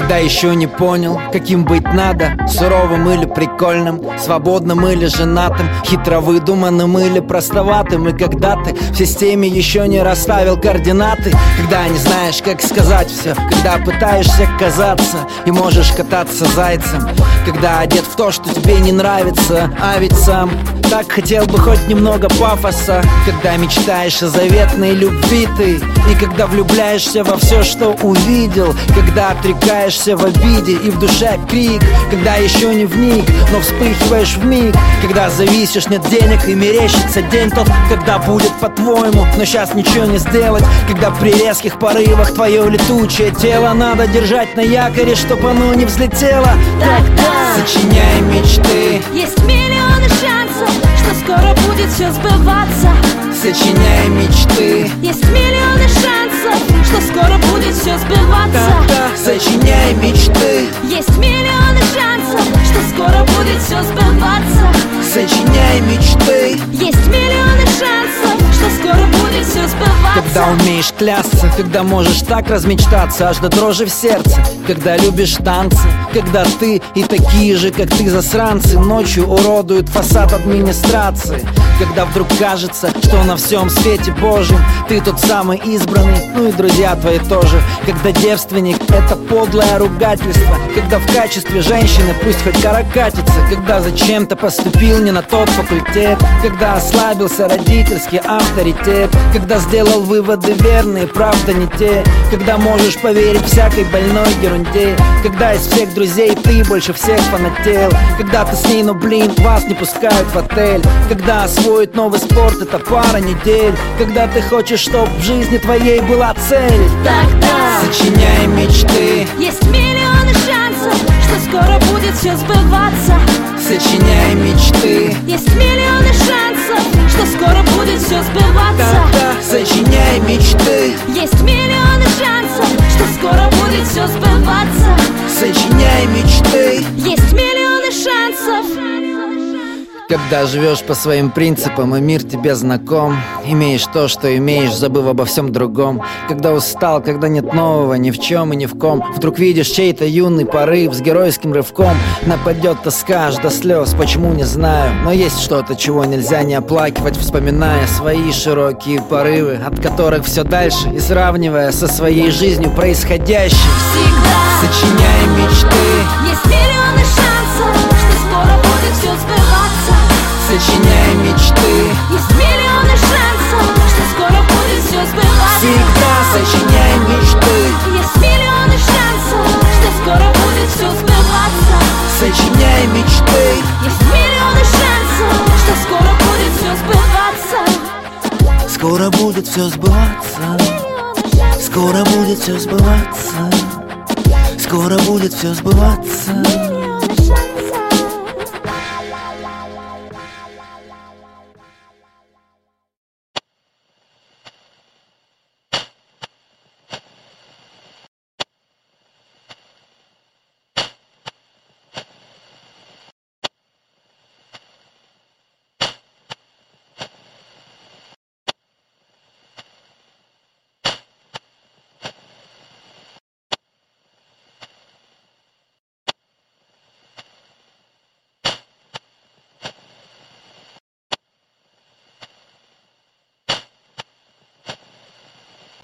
когда еще не понял, каким быть надо, суровым или прикольным, свободным или женатым, хитро выдуманным или простоватым. И когда ты в системе еще не расставил координаты, когда не знаешь, как сказать все, когда пытаешься казаться и можешь кататься зайцем, когда одет в то, что тебе не нравится, а ведь сам так хотел бы хоть немного пафоса, когда мечтаешь о заветной любви ты, и когда влюбляешься во все, что увидел, когда отрекаешься в обиде и в душе крик, когда еще не вник, но вспыхиваешь вмиг, когда зависишь, нет денег и мерещится день тот, когда будет по-твоему, но сейчас ничего не сделать, когда при резких порывах твое летучее тело надо держать на якоре, чтоб оно не взлетело. Тогда сочиняй мечты, есть миллионы шансов, что скоро будет все сбываться. Сочиняй мечты, есть миллионы шансов, что скоро будет все сбываться. тогда сочиняй мечты, есть миллионы шансов, что скоро будет все сбываться. сочиняй мечты, есть миллионы шансов, что скоро будет все сбываться. когда умеешь клясться, когда можешь так размечтаться аж до дрожи в сердце, когда любишь танцы, когда ты и такие же, как ты, засранцы ночью уродуют фасад администрации, когда вдруг кажется, что на всем свете Божьем ты тот самый избранный, ну и друзья твои тоже, когда девственник — это подлое ругательство, когда в качестве женщины пусть хоть гора катится, когда зачем-то поступил не на тот факультет, когда ослабился родительский авторитет, когда сделал выводы верные, правда не те, когда можешь поверить всякой больной ерунде, когда из всех друзей ты больше всех фанател, когда ты с ней, но блин, вас не пускают в отель, когда освоить новый спорт — это пара недель, когда ты хочешь, чтоб в жизни твоей была цель. Тогда сочиняй мечты, есть миллионы шансов, что скоро будет все сбываться. сочиняй мечты, есть миллионы шансов, что скоро будет все сбываться. тогда сочиняй мечты, есть миллионы шансов, что скоро будет все сбываться. сочиняй мечты, есть миллионы шансов. когда живешь по своим принципам и мир тебе знаком, имеешь то, что имеешь, забыв обо всем другом, когда устал, когда нет нового ни в чем и ни в ком, вдруг видишь чей-то юный порыв с геройским рывком, нападет тоска аж до слез, почему не знаю, но есть что-то, чего нельзя не оплакивать, вспоминая свои широкие порывы, от которых все дальше, и сравнивая со своей жизнью происходящим. Всегда Сочиняй мечты, есть миллионы шансов, что скоро будет все сбываться. сочиняй мечты, есть миллионы шансов, что скоро будет все сбываться. всегда сочиняй мечты, есть миллионы шансов, что скоро будет все сбываться. сочиняй мечты, есть миллионы шансов, что скоро будет все сбываться. скоро будет все сбываться, скоро будет все сбываться, скоро будет все сбываться.